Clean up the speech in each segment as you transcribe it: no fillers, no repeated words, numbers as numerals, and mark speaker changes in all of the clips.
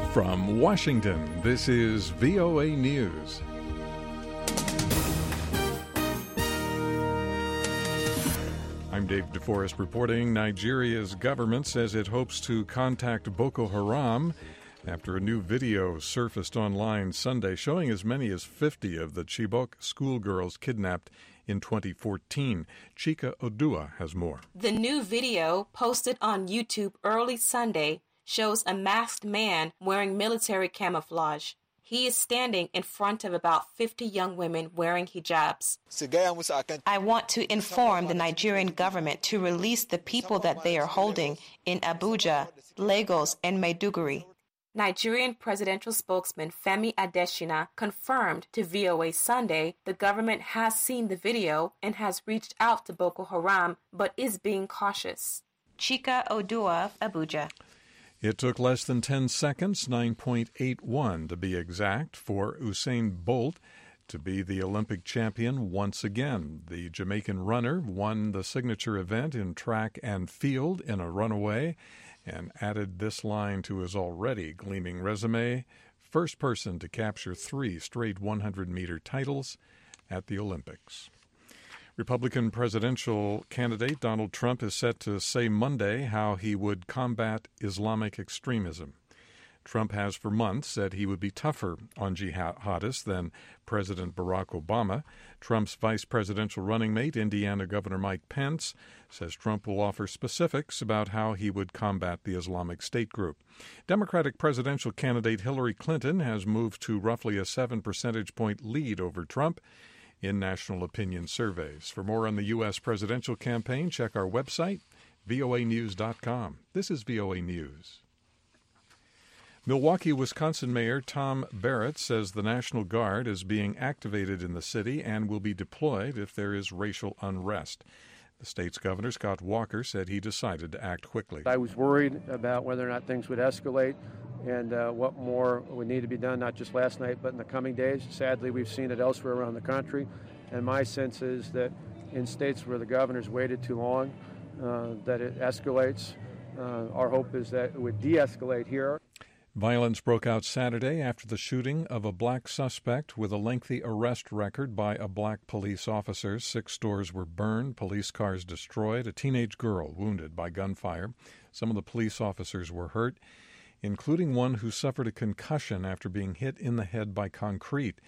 Speaker 1: From Washington, this is VOA News. I'm Dave DeForest reporting. Nigeria's government says it hopes to contact Boko Haram after a new video surfaced online Sunday showing as many as 50 of the Chibok schoolgirls kidnapped in 2014. Chika Odua has more.
Speaker 2: The new video, posted on YouTube early Sunday, shows a masked man wearing military camouflage. He is standing in front of about 50 young women wearing hijabs. I want to inform the Nigerian government to release the people that they are holding in Abuja, Lagos, and Maiduguri. Nigerian presidential spokesman Femi Adesina confirmed to VOA Sunday the government has seen the video and has reached out to Boko Haram, but is being cautious. Chika Odua, Abuja.
Speaker 1: It took less than 10 seconds, 9.81 to be exact, for Usain Bolt to be the Olympic champion once again. The Jamaican runner won the signature event in track and field in a runaway and added this line to his already gleaming resume: first person to capture 3 straight 100-meter titles at the Olympics. Republican presidential candidate Donald Trump is set to say Monday how he would combat Islamic extremism. Trump has for months said he would be tougher on jihadists than President Barack Obama. Trump's vice presidential running mate, Indiana Governor Mike Pence, says Trump will offer specifics about how he would combat the Islamic State group. Democratic presidential candidate Hillary Clinton has moved to roughly a 7 percentage point lead over Trump in national opinion surveys. For more on the U.S. presidential campaign, check our website, voanews.com. This is VOA News. Milwaukee, Wisconsin Mayor Tom Barrett says the National Guard is being activated in the city and will be deployed if there is racial unrest. The state's governor, Scott Walker, said he decided to act quickly.
Speaker 3: I was worried about whether or not things would escalate and what more would need to be done, not just last night, but in the coming days. Sadly, we've seen it elsewhere around the country, and my sense is that in states where the governor's waited too long, that it escalates. Our hope is that it would de-escalate here.
Speaker 1: Violence broke out Saturday after the shooting of a black suspect with a lengthy arrest record by a black police officer. 6 stores were burned, police cars destroyed, a teenage girl wounded by gunfire. Some of the police officers were hurt, including one who suffered a concussion after being hit in the head by concrete.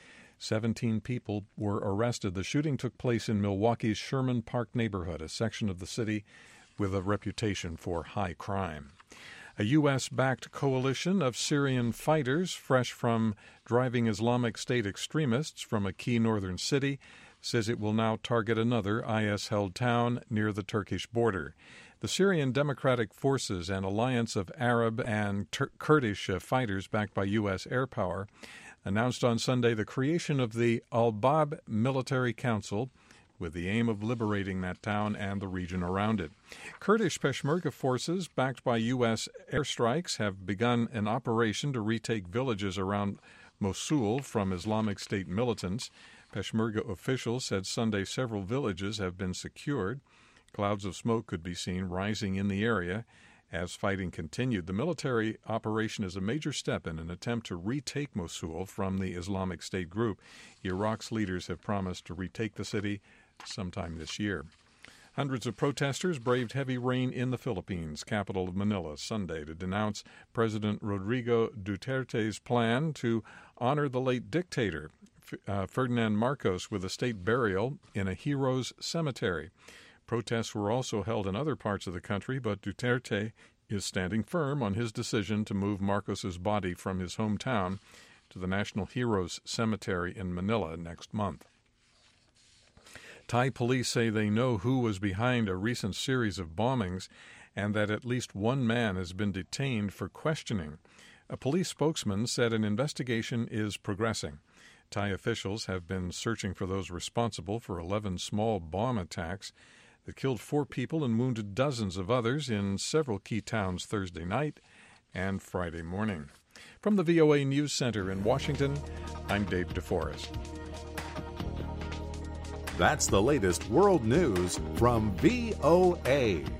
Speaker 1: 17 people were arrested. The shooting took place in Milwaukee's Sherman Park neighborhood, a section of the city with a reputation for high crime. A U.S.-backed coalition of Syrian fighters, fresh from driving Islamic State extremists from a key northern city, says it will now target another IS-held town near the Turkish border. The Syrian Democratic Forces, an alliance of Arab and Kurdish fighters backed by U.S. air power, announced on Sunday the creation of the Al-Bab Military Council with the aim of liberating that town and the region around it. Kurdish Peshmerga forces, backed by U.S. airstrikes, have begun an operation to retake villages around Mosul from Islamic State militants. Peshmerga officials said Sunday several villages have been secured. Clouds of smoke could be seen rising in the area as fighting continued. The military operation is a major step in an attempt to retake Mosul from the Islamic State group. Iraq's leaders have promised to retake the city sometime this year. Hundreds of protesters braved heavy rain in the Philippines, capital of Manila, Sunday to denounce President Rodrigo Duterte's plan to honor the late dictator, Ferdinand Marcos, with a state burial in a heroes' cemetery. Protests were also held in other parts of the country, but Duterte is standing firm on his decision to move Marcos's body from his hometown to the National Heroes Cemetery in Manila next month. Thai police say they know who was behind a recent series of bombings and that at least one man has been detained for questioning. A police spokesman said an investigation is progressing. Thai officials have been searching for those responsible for 11 small bomb attacks that killed 4 people and wounded dozens of others in several key towns Thursday night and Friday morning. From the VOA News Center in Washington, I'm Dave DeForest.
Speaker 4: That's the latest world news from VOA.